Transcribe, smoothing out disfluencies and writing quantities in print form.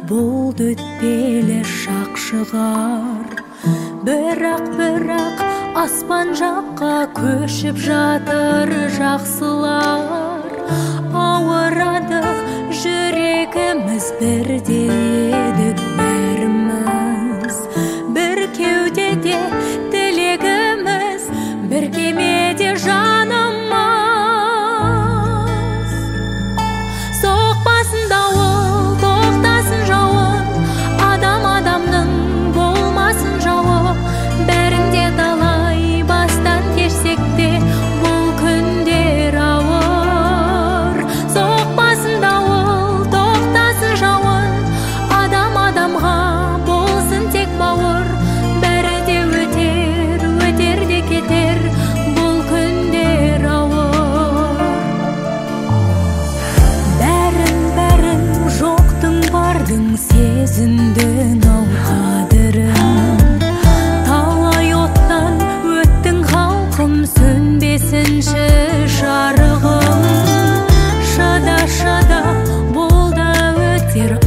болды өтпелі шақ шығар. Бірақ аспан жаққа көшіп жатыр жақсылар. Ауырады жүрегіміз, бірде едік бәріміз. Бір кеудеде тілегіміз, бір кемеде жанымыз. Соқпасын дауыл, тоқтасын жауын, адамның болмасын жауы. Бәрінде талай бастан кешсек те, бұл күндер ауыр. Соқпасын дауыл, тоқтасын жауын, адамға болсын тек бауыр. Бәрі де өтер де кетер, бұл күндер ауыр. Бәрін жоқтың бардың сезіндің ау қадірін. Талай оттан өттің халқым, сөнбесінші жарығым. Шыда, бұл да өтер